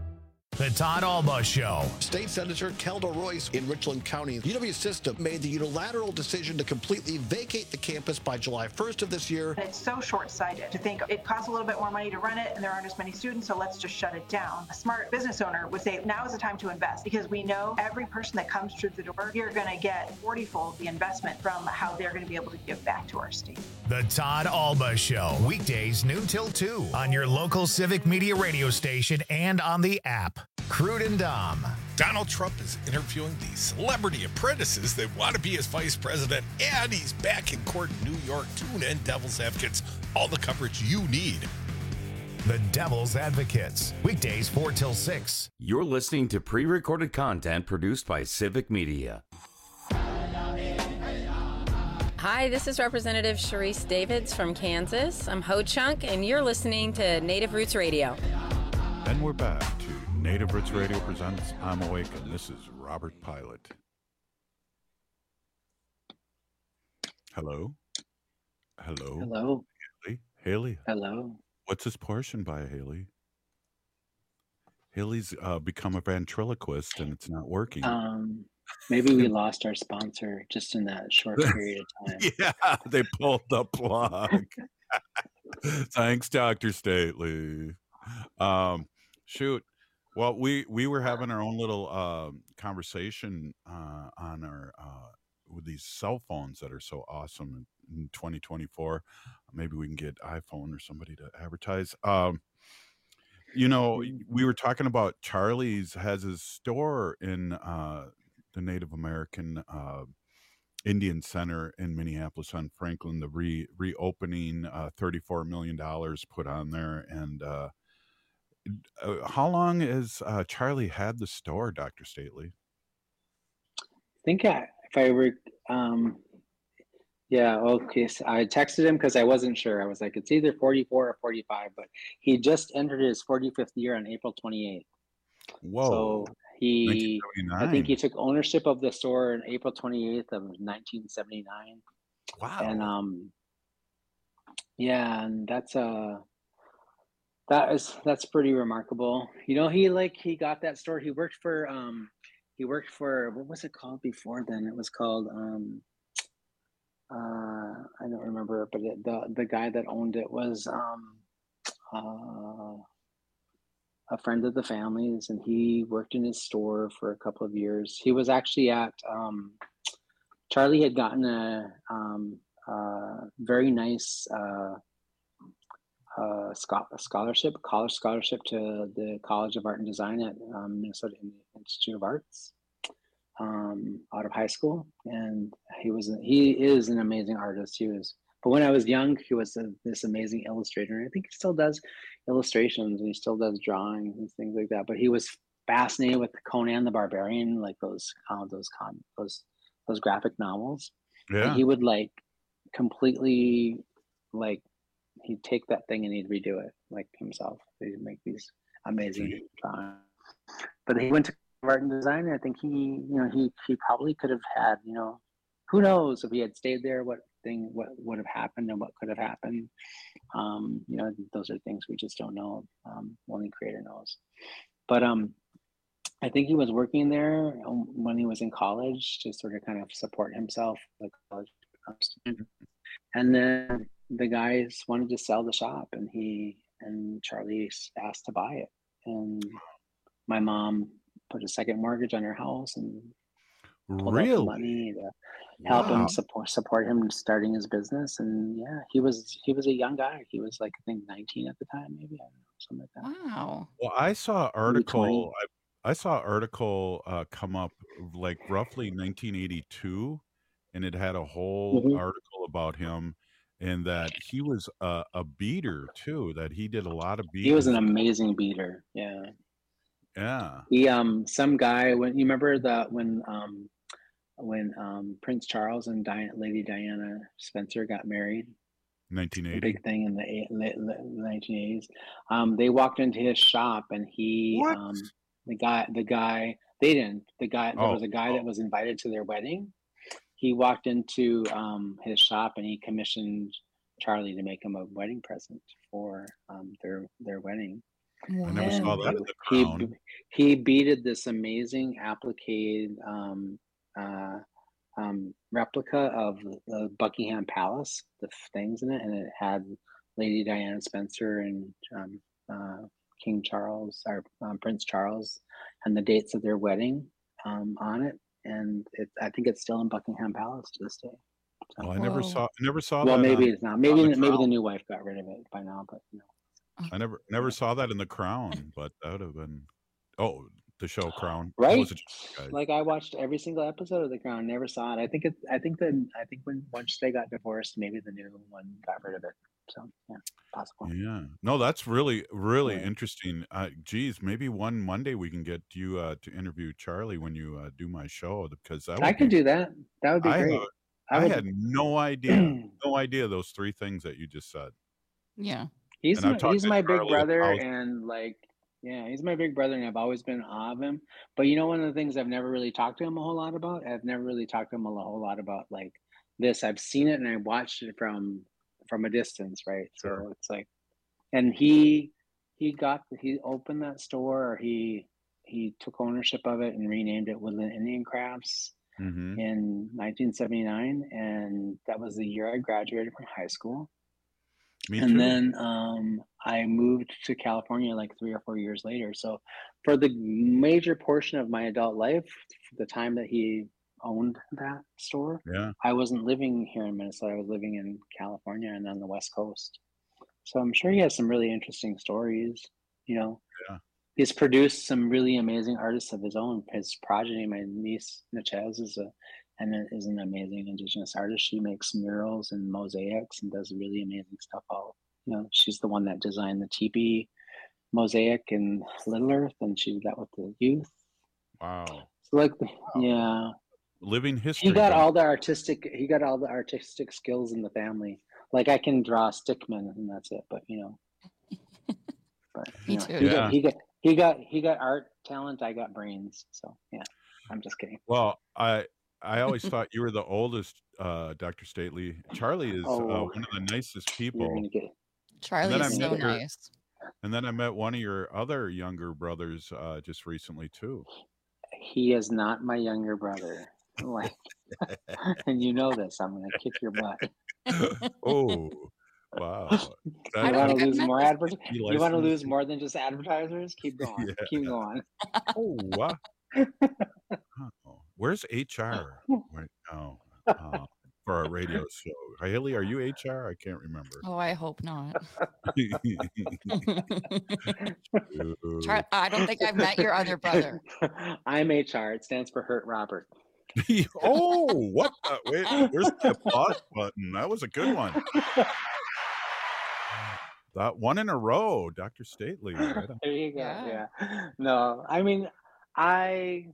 The Todd Alba Show. State Senator Kelda Royce in Richland County. UW System made the unilateral decision to completely vacate the campus by July 1st of this year. It's so short-sighted to think it costs a little bit more money to run it and there aren't as many students, so let's just shut it down. A smart business owner would say now is the time to invest because we know every person that comes through the door, you're going to get 40-fold the investment from how they're going to be able to give back to our state. The Todd Alba Show. Weekdays noon till 2 on your local Civic Media radio station and on the app. Crude and Dom. Donald Trump is interviewing the celebrity apprentices that want to be his vice president, and he's back in court in New York. Tune in, Devil's Advocates, all the coverage you need. The Devil's Advocates, weekdays 4 till 6. You're listening to pre-recorded content produced by Civic Media. Hi, this is Representative Sharice Davids from Kansas. I'm Ho Chunk, and you're listening to Native Roots Radio. And we're back to Native Roots Radio presents I'm Awake, and this is Robert Pilot. Hello? Hello? Hello? Haley? Haley? Hello? What's this portion by, Haley? Haley's become a ventriloquist, and it's not working. Maybe we lost our sponsor just in that short period of time. Yeah, they pulled the plug. Thanks, Dr. Stately. Shoot. Well, we were having our own little conversation on our with these cell phones that are so awesome in 2024. Maybe we can get iPhone or somebody to advertise. You know, we were talking about Charlie's has his store in the Native American Indian Center in Minneapolis on Franklin, the reopening, $34 million put on there. And how long has Charlie had the store, Dr. Stately? I think if I were, yeah, okay. So I texted him because I wasn't sure. I was like, it's either 44 or 45, but he just entered his 45th year on April 28th. Whoa. So I think he took ownership of the store on April 28th of 1979. Wow. And yeah, and that's pretty remarkable. You know, he got that store. He worked for what was it called before then? It was called I don't remember, but the guy that owned it was a friend of the family's, and he worked in his store for a couple of years. He was actually at Charlie had gotten a very nice college scholarship to the College of Art and Design at Minnesota Institute of Arts out of high school, and he is an amazing artist. But when I was young, he was this amazing illustrator. I think he still does illustrations, and he still does drawings and things like that. But he was fascinated with Conan the Barbarian, like those graphic novels. Yeah. And he would completely he'd take that thing and he'd redo it like himself. He'd make these amazing drawings. But he went to art and design, and I think he probably could have had, who knows if he had stayed there, what would have happened and what could have happened. Those are things we just don't know. Only Creator knows. But I think he was working there when he was in college to sort of kind of support himself, like college student. And then the guys wanted to sell the shop, and Charlie asked to buy it. And my mom put a second mortgage on her house and pulled out the money to help him support him starting his business. And yeah, he was a young guy. He was I think 19 at the time, maybe, I don't know, something like that. Wow. Well, I saw an article. I saw an article come up roughly 1982, and it had a whole article about him, and that he was a beater too. That he did a lot of beating. He was an amazing beater. Yeah. Yeah. He some guy when you remember when Prince Charles and Lady Diana Spencer got married, 1980, big thing in the 1980s. They walked into his shop, and he there was a guy that was invited to their wedding. He walked into his shop, and he commissioned Charlie to make him a wedding present for their wedding. I never saw that in the Crown. He beaded this amazing applique replica of the Buckingham Palace, the things in it, and it had Lady Diana Spencer and King Charles or Prince Charles and the dates of their wedding on it, and I think it's still in Buckingham Palace to this day. So, well, I never saw well, that. Maybe it's not. Maybe the new wife got rid of it by now, but I never saw that in The Crown, but that would have been the show Crown, right? I watched every single episode of The Crown, never saw it. I think once they got divorced, maybe the new one got rid of it. So yeah, possible. Yeah. No, that's really, really interesting. Geez, maybe one Monday we can get you to interview Charlie when you do my show, because that I would could be. do that. That would be I great. I would. had no idea those three things that you just said. Yeah. He's And I've talked he's to my big Charlie brother, 1,000. and like, yeah, he's my big brother, and I've always been in awe of him. But you know, one of the things I've never really talked to him a whole lot about, I've never really talked to him a whole lot about like this. I've seen it and I watched it from a distance, right? So it's like, and he opened that store, or he took ownership of it and renamed it Woodland Indian Crafts Mm-hmm. in 1979, and that was the year I graduated from high school. Me And too. then I moved to California like 3 or 4 years later. So for the major portion of my adult life, the time that he owned that store, Yeah. I wasn't living here in Minnesota. I was living in California and on the West Coast. So I'm sure he has some really interesting stories. You know, Yeah. he's produced some really amazing artists of his own. His progeny, my niece Nachaz, is an amazing Indigenous artist. She makes murals and mosaics and does really amazing stuff. She's the one that designed the teepee mosaic in Little Earth, and she did that with the youth. Wow. So yeah, Living history. he got all the artistic skills in the family. Like I can draw stickmen and that's it, but Me too. Yeah. He got art talent. I got brains. So yeah, I'm just kidding. Well, I always thought you were the oldest, Dr. Stately. Charlie is one of the nicest people. Charlie And then is I so met your- nice. And then I met one of your other younger brothers just recently too. He is not my younger brother. Like, and you know this. I'm gonna kick your butt. Oh, wow. You want to lose more advertisers? You You want to licensed? lose more than just advertisers? Keep going. Yeah. Keep going. Oh, wow. Oh, where's HR right now for our radio show? Haley, are you HR? I can't remember. Oh, I hope not. Dude. I don't think I've met your other brother. I'm HR. It stands for Hurt Robert. Oh, what? Wait, where's the applause button? That was a good one. That one in a row, Dr. Stately. Right on. There you go. Yeah. No, I mean, I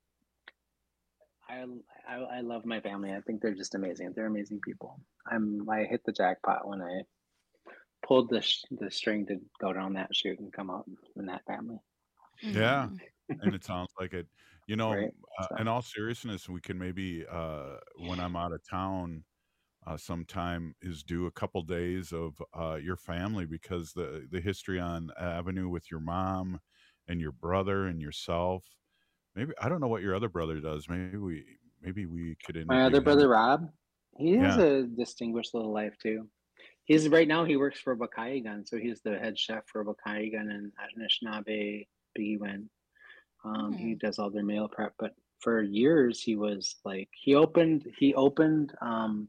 love my family. I think they're just amazing. They're amazing people. I hit the jackpot when I pulled the string to go down that chute and come out in that family. Yeah, and it sounds like it. You know, Right, in all seriousness, we can maybe when I'm out of town sometime is do a couple days of your family, because the history on Avenue with your mom and your brother and yourself. Maybe I don't know what your other brother does. Maybe we could interview My other him. brother, Rob, he has Yeah. a distinguished little life too. He's right now he works for Bakaigan, so he's the head chef for Bakaigan and Anishinaabe Bigiwin. He does all their meal prep, but for years he was like he opened the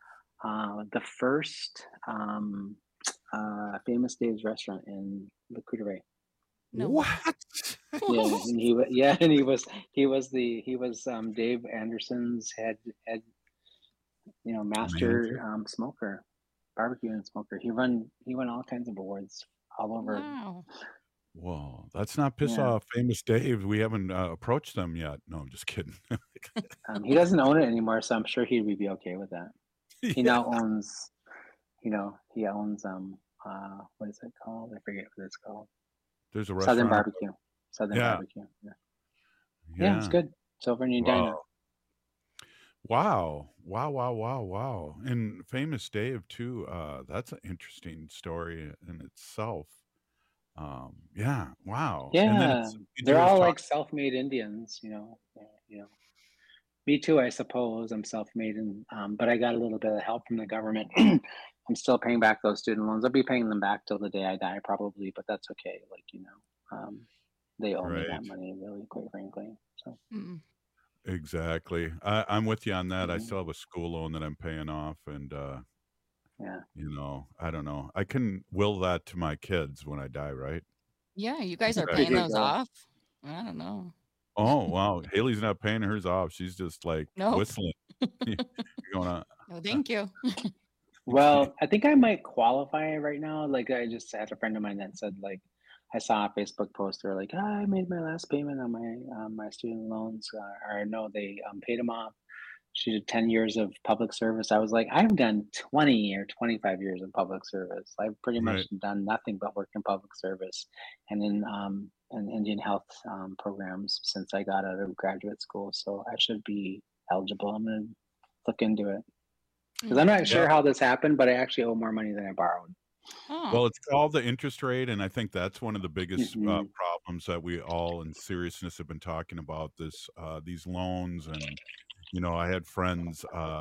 first Famous Dave's restaurant in the Coudray. No. What? Yeah, and he was Dave Anderson's head master smoker, barbecue and smoker. He won all kinds of awards all over. Wow. Whoa, that's not piss Yeah. off Famous Dave. We haven't approached them yet. No, I'm just kidding. He doesn't own it anymore, so I'm sure he would be okay with that. He now owns, he owns what is it called? I forget what it's called. There's a Southern restaurant. Barbecue. Southern Yeah. Barbecue. Yeah, it's good. It's over in Edina. Wow. Wow. And Famous Dave too. That's an interesting story in itself. Yeah. Wow. And then Yeah, you they're do all talk- like self-made Indians, Me too, I suppose. I'm self-made, but I got a little bit of help from the government. I'm still paying back those student loans. I'll be paying them back till the day I die, probably, but that's okay. They owe me that Right. money, really, quite frankly. So Exactly. I'm with you on that. I Mhm. still have a school loan that I'm paying off, and yeah, I don't know. I can will that to my kids when I die, right? Yeah, you guys are Exactly. paying those Yeah. off. I don't know. Oh wow, Haley's not paying hers off. She's just like No. whistling. You're going on. No, thank you. Well, I think I might qualify right now. Like I just had a friend of mine that said like I saw a Facebook post where like I made my last payment on my student loans, or no, they paid them off. She did 10 years of public service. I was like, I've done 20 or 25 years of public service. I've pretty much done nothing but work in public service and in Indian health programs since I got out of graduate school. So I should be eligible. I'm going to look into it. Because I'm not sure how this happened, but I actually owe more money than I borrowed. Well, it's called the interest rate, and I think that's one of the biggest problems that we all, in seriousness, have been talking about. These loans, and I had friends,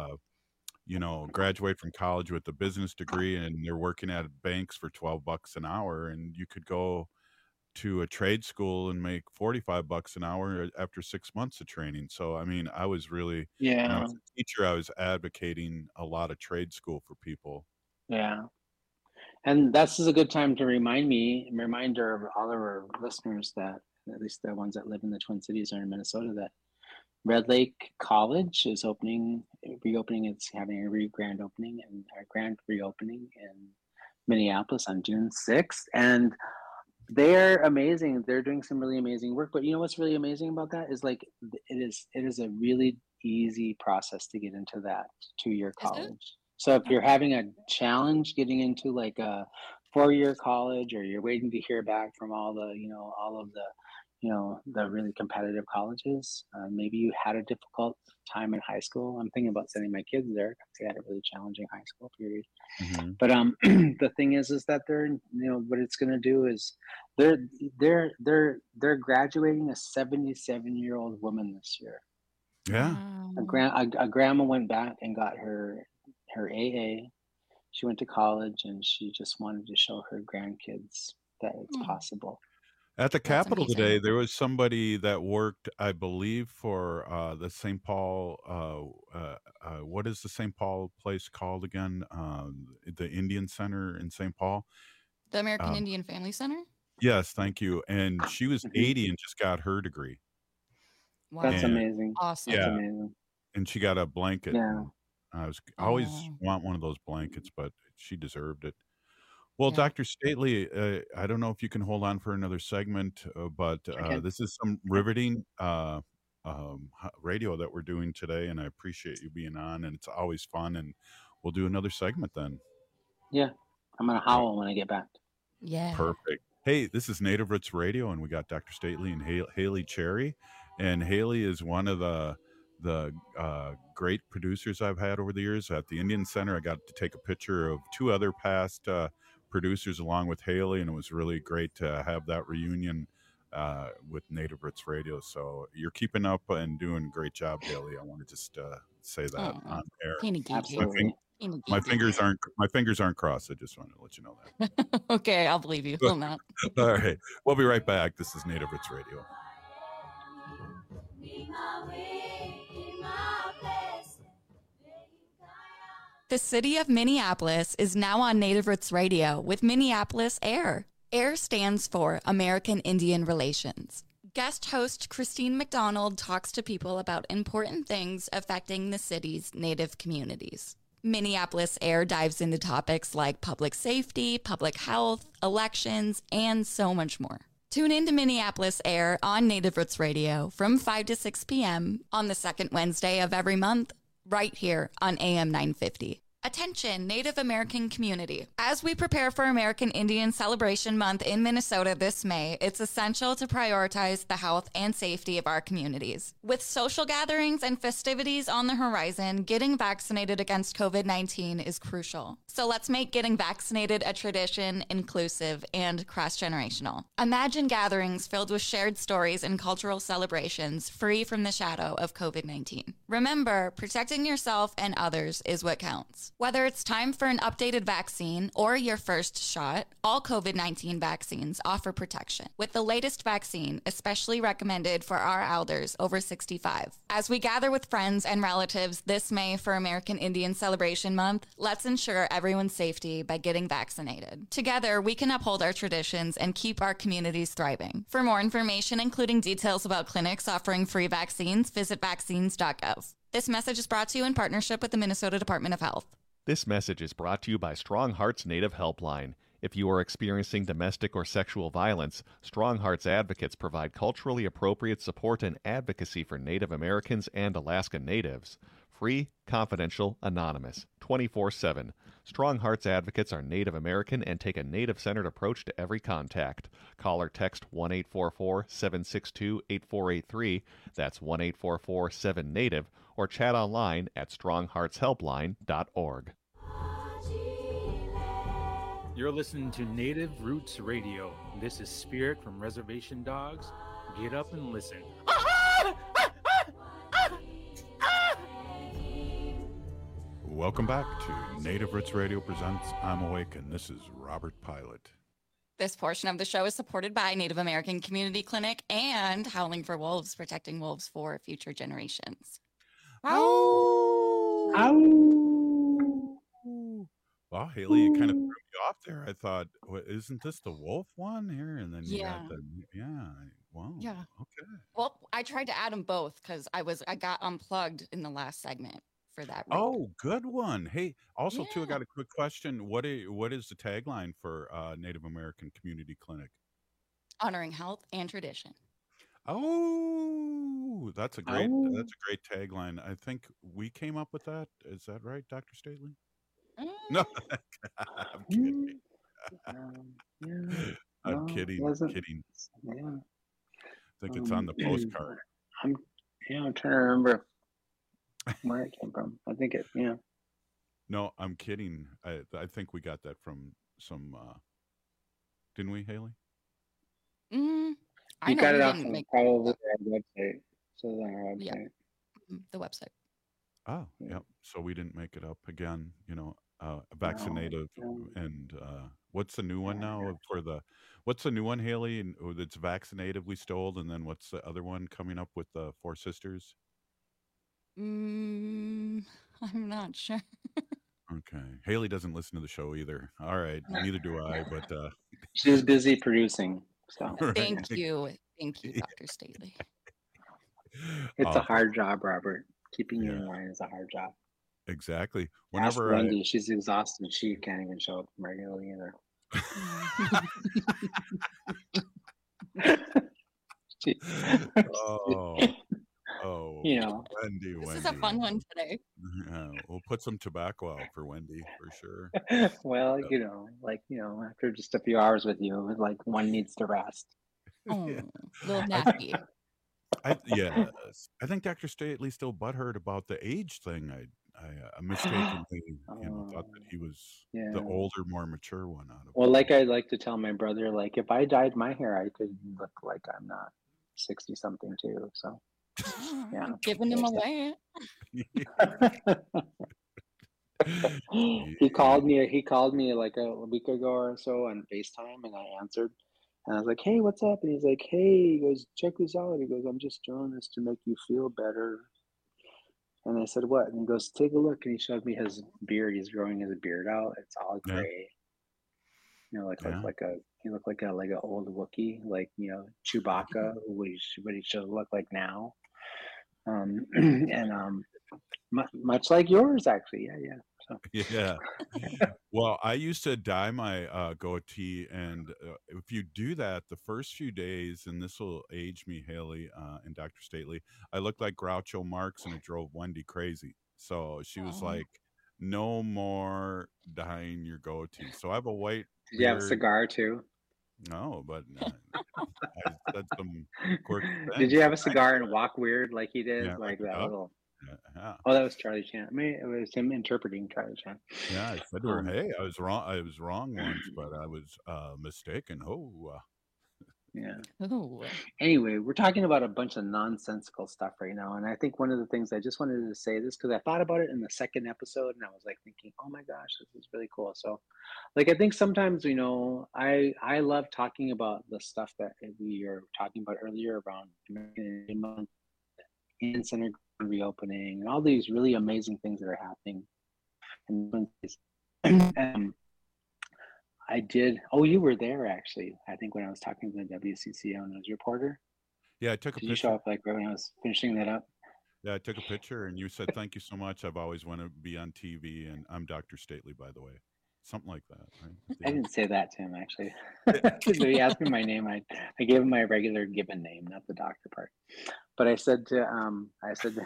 graduate from college with a business degree, and they're working at banks for $12 an hour, and you could go to a trade school and make $45 an hour after 6 months of training. So, I mean, I was really, when I was a teacher, I was advocating a lot of trade school for people. Yeah. And this is a good time to reminder of all of our listeners that, at least the ones that live in the Twin Cities or in Minnesota, that Red Lake College is reopening. It's having a grand opening and a grand reopening in Minneapolis on June 6th. And they're amazing. They're doing some really amazing work. But you know what's really amazing about that is like it is a really easy process to get into that 2-year college. So if you're having a challenge getting into like a 4-year college, or you're waiting to hear back from all of the really competitive colleges, maybe you had a difficult time in high school. I'm thinking about sending my kids there because they had a really challenging high school period. But the thing is that they're, what it's going to do is they're graduating a 77-year-old woman this year. Yeah. A grandma went back and got her AA. She went to college and she just wanted to show her grandkids that it's possible. At the Capitol today, there was somebody that worked, I believe, for the St. Paul. What is the St. Paul place called again? The Indian Center in St. Paul. The American Indian Family Center? Yes, thank you. And she was 80 and just got her degree. Wow. That's amazing. Awesome. Yeah. That's amazing. And she got a blanket. Yeah. I always want one of those blankets, but she deserved it. Well, Dr. Stately, I don't know if you can hold on for another segment, but this is some riveting radio that we're doing today, and I appreciate you being on, and it's always fun, and we'll do another segment then. Yeah, I'm going to howl when I get back. Yeah. Perfect. Hey, this is Native Roots Radio, and we got Dr. Stately and Haley Cherry, and Haley is one of the great producers I've had over the years. At the Indian Center, I got to take a picture of 2 other past producers along with Haley, and it was really great to have that reunion with Native Roots Radio. So you're keeping up and doing a great job, Haley. I want to just say that on air. Absolutely. My fingers aren't crossed. I just wanted to let you know that. Okay, I'll believe you on that. All right, we'll be right back. This is Native Roots Radio. The city of Minneapolis is now on Native Roots Radio with Minneapolis AIR. AIR stands for American Indian Relations. Guest host Christine McDonald talks to people about important things affecting the city's Native communities. Minneapolis AIR dives into topics like public safety, public health, elections, and so much more. Tune in to Minneapolis AIR on Native Roots Radio from 5 to 6 p.m. on the second Wednesday of every month, right here on AM 950. Attention, Native American community. As we prepare for American Indian Celebration Month in Minnesota this May, it's essential to prioritize the health and safety of our communities. With social gatherings and festivities on the horizon, getting vaccinated against COVID-19 is crucial. So let's make getting vaccinated a tradition, inclusive, and cross-generational. Imagine gatherings filled with shared stories and cultural celebrations free from the shadow of COVID-19. Remember, protecting yourself and others is what counts. Whether it's time for an updated vaccine or your first shot, all COVID-19 vaccines offer protection, with the latest vaccine especially recommended for our elders over 65. As we gather with friends and relatives this May for American Indian Celebration Month, let's ensure everyone's safety by getting vaccinated. Together, we can uphold our traditions and keep our communities thriving. For more information, including details about clinics offering free vaccines, visit vaccines.gov. This message is brought to you in partnership with the Minnesota Department of Health. This message is brought to you by Strong Hearts Native Helpline. If you are experiencing domestic or sexual violence, Strong Hearts advocates provide culturally appropriate support and advocacy for Native Americans and Alaska Natives. Free, confidential, anonymous, 24/7. Strong Hearts advocates are Native American and take a Native-centered approach to every contact. Call or text 1-844-762-8483. That's 1-844-7-NATIVE, or chat online at strongheartshelpline.org. You're listening to Native Roots Radio. This is Spirit from Reservation Dogs. Get up and listen. Welcome back to Native Roots Radio presents I'm Awake, and this is Robert Pilot. This portion of the show is supported by Native American Community Clinic and Howling for Wolves, protecting wolves for future generations. Ow! Well, Haley, you kind of threw me off there. I thought, isn't this the wolf one here? And then you got the, wow. Yeah. Okay. Well, I tried to add them both because I got unplugged in the last segment for that. Oh, good one. Hey, also too, I got a quick question. What is the tagline for Native American Community Clinic? Honoring health and tradition. Oh, that's a great tagline. I think we came up with that. Is that right, Dr. Stately? No, I'm kidding. I'm kidding. Yeah. I think it's on the postcard. I'm trying to remember where it came from. I think it. Yeah. No, I'm kidding. I think we got that from some. Didn't we, Haley? I got it off from probably our website. So on our website. Yeah. The website. Oh, yeah. So we didn't make it up again. Vaccinative and what's the new one now for the? What's the new one, Haley? And that's vaccinative we stole, and then what's the other one coming up with the Four Sisters? I'm not sure. Okay, Haley doesn't listen to the show either. All right, neither do I. But she's busy producing. So thank you, Dr. Stately. It's a hard job, Robert. Keeping you in line is a hard job. Exactly. Ask Wendy, she's exhausted. She can't even show up regularly either. Wendy. This is a fun one today. Yeah, we'll put some tobacco out for Wendy for sure. Well, after just a few hours with you, one needs to rest. Oh, little nappy. I think Dr. Stately still butthurt about the age thing. I mistakenly thought that he was the older, more mature one out of. Well, like I like to tell my brother, if I dyed my hair, I could look like I'm not 60 something too. So yeah, giving him away. He called me like a week ago or so on FaceTime, and I answered. And I was like, hey, what's up? And he's like, hey, he goes, check this out. He goes, I'm just doing this to make you feel better. And I said, what? And he goes, take a look. And he showed me his beard. He's growing his beard out. It's all gray. He looked like an old Wookiee, Chewbacca, what he should look like now. Much like yours, actually. Yeah. So. Yeah. Well, I used to dye my goatee, and if you do that the first few days, and this will age me, Haley and Dr. Stately, I looked like Groucho Marx, and it drove Wendy crazy. So she was like, no more dyeing your goatee. So I have a white Did you have a cigar too? No, but I said some quirky things. Did you have a cigar and walk weird like he did? Yeah, like that little... Yeah. Oh, that was Charlie Chan. I mean, it was him interpreting Charlie Chan. Yeah, I said to her, "Hey, I was wrong. I was wrong once, but I was mistaken." Yeah. Oh. Anyway, we're talking about a bunch of nonsensical stuff right now, and I think one of the things I just wanted to say this because I thought about it in the second episode, and I was thinking, "Oh my gosh, this is really cool." So, I think sometimes I love talking about the stuff that we were talking about earlier around in center reopening and all these really amazing things that are happening. And I did. Oh, you were there actually. I think when I was talking to the WCCO news reporter. Yeah, I took a picture. Did you show up right when I was finishing that up? Yeah, I took a picture and you said, "Thank you so much. I've always wanted to be on TV, and I'm Dr. Stately, by the way." Something like that, right? I didn't say that to him actually. He asked me my name. I gave him my regular given name, not the doctor part. But I said to I said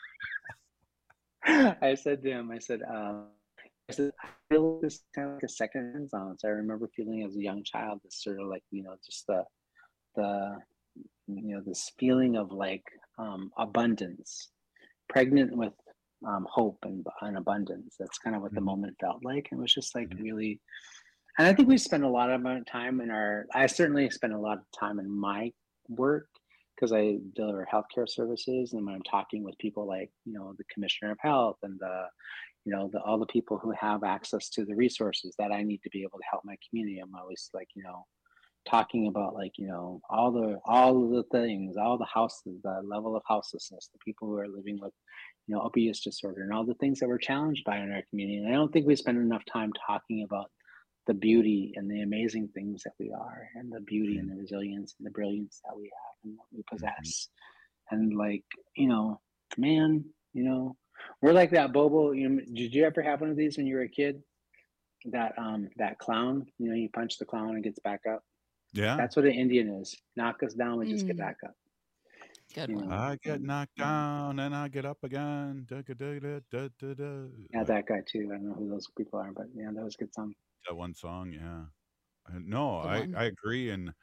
to him, I I feel this kind of like a second renaissance. I remember feeling as a young child this sort of like, just the this feeling of like abundance, pregnant with hope and abundance. That's kind of what the moment felt like. It was just like really, and I think we spend a lot of time I certainly spend a lot of time in my work because I deliver healthcare services, and when I'm talking with people like, the Commissioner of Health and all the people who have access to the resources that I need to be able to help my community, I'm always like, talking about like, all the things, all the houses, the level of houselessness, the people who are living with, opioid use disorder, and all the things that we're challenged by in our community. And I don't think we spend enough time talking about the beauty and the amazing things that we are, and the beauty and the resilience and the brilliance that we have and what we possess. And like, man, we're like that Bobo. Did you ever have one of these when you were a kid? That clown, you punch the clown and gets back up. Yeah, that's what an Indian is. Knock us down, we just get back up. Good one. I get knocked down and I get up again. Da, da, da, da, da, da, da. Yeah, that guy too. I don't know who those people are, but yeah, that was a good song. That one song, yeah. No, I agree. And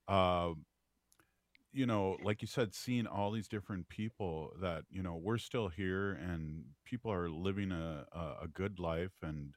like you said, seeing all these different people that, we're still here and people are living a good life, and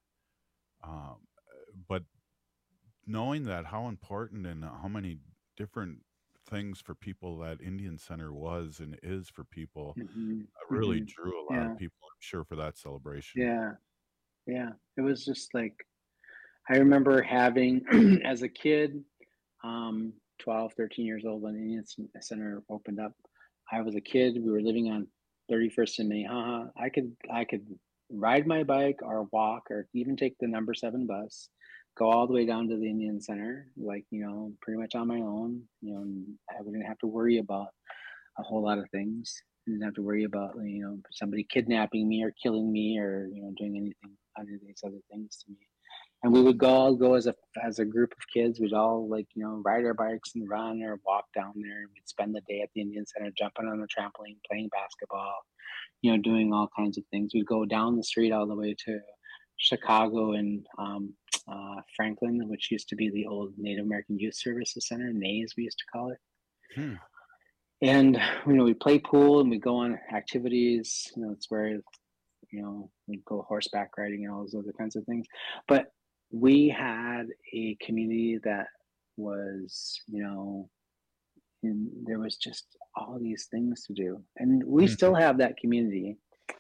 but knowing that how important and how many different things for people that Indian Center was and is for people really drew a lot of people, I'm sure, for that celebration. Yeah. It was just like, I remember having, as a kid, 12, 13 years old, when the Indian Center opened up, I was a kid. We were living on 31st and Minnehaha. I could ride my bike or walk or even take the number 7 bus, go all the way down to the Indian Center, like, pretty much on my own. I wouldn't have to worry about a whole lot of things. I didn't have to worry about, somebody kidnapping me or killing me or, doing anything, any of these other things to me. And we would all go as a group of kids. We'd all ride our bikes and run or walk down there. And we'd spend the day at the Indian Center, jumping on the trampoline, playing basketball, doing all kinds of things. We'd go down the street all the way to Chicago and Franklin, which used to be the old Native American Youth Services Center, NAYS we used to call it. And we play pool and we go on activities. It's where we go horseback riding and all those other kinds of things. But we had a community that was, and there was just all these things to do, and we still have that community.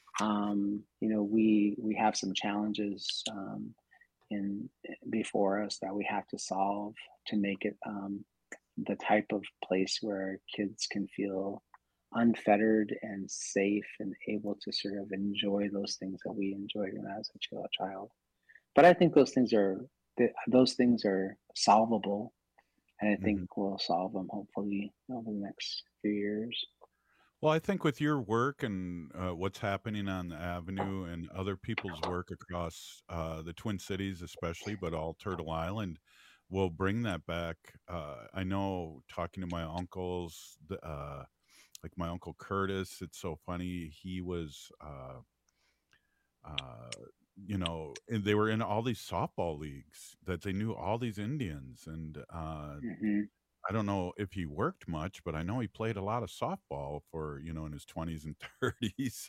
We have some challenges before us that we have to solve to make it the type of place where kids can feel unfettered and safe and able to sort of enjoy those things that we enjoyed when I was a child. But I think those things are solvable, and I think we'll solve them hopefully over the next few years. Well, I think with your work and what's happening on the Avenue and other people's work across the Twin Cities especially, but all Turtle Island, will bring that back. I know, talking to my uncles, like my Uncle Curtis, it's so funny. He was, and they were in all these softball leagues that they knew all these Indians. And I don't know if he worked much, but I know he played a lot of softball for, in his 20s and 30s.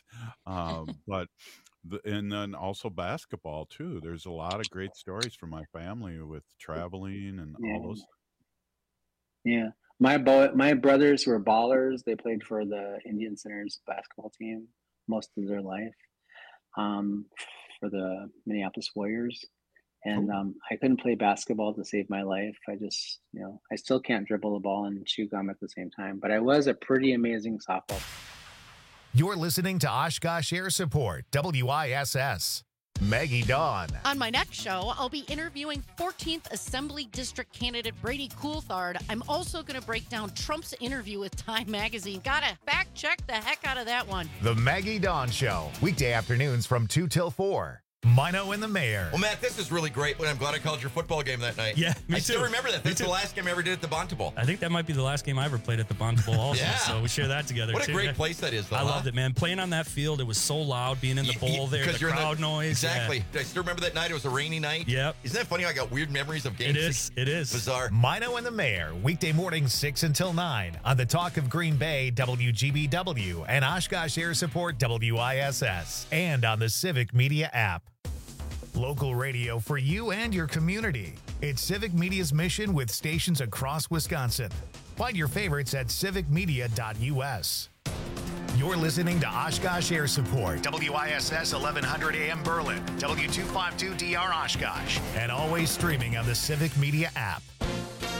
And then also basketball too. There's a lot of great stories from my family with traveling and all those. Yeah. My brothers were ballers. They played for the Indian Center's basketball team most of their life, for the Minneapolis Warriors. And I couldn't play basketball to save my life. I just, I still can't dribble a ball and chew gum at the same time. But I was a pretty amazing softball. You're listening to Oshkosh Air Support, WISS. Maggie Dawn. On my next show, I'll be interviewing 14th Assembly District candidate Brady Coulthard. I'm also going to break down Trump's interview with Time Magazine. Gotta fact check the heck out of that one. The Maggie Dawn Show, weekday afternoons from 2 till 4. Mino and the Mayor. Well, Matt, this is really great, but I'm glad I called your football game that night. Yeah, me I too. still remember that. That's the last game I ever did at the Bonteball. I think that might be the last game I ever played at the Bonteball also, Yeah. so we share that together, What too. a great place that is, though. I loved it, man. Playing on that field, it was so loud, being in the bowl there, the crowd noise. Exactly. Yeah. I still remember that night. It was a rainy night. Yep. Isn't that funny how I got weird memories of games? It is. Bizarre. Mino and the Mayor, weekday mornings 6 until 9 on the Talk of Green Bay, WGBW, and Oshkosh Air Support, WISS, and on the Civic Media app. Local radio for you and your community. It's Civic Media's mission with stations across Wisconsin. Find your favorites at civicmedia.us. You're listening to Oshkosh Air Support, WISS 1100 AM Berlin, W252DR Oshkosh, and always streaming on the Civic Media app.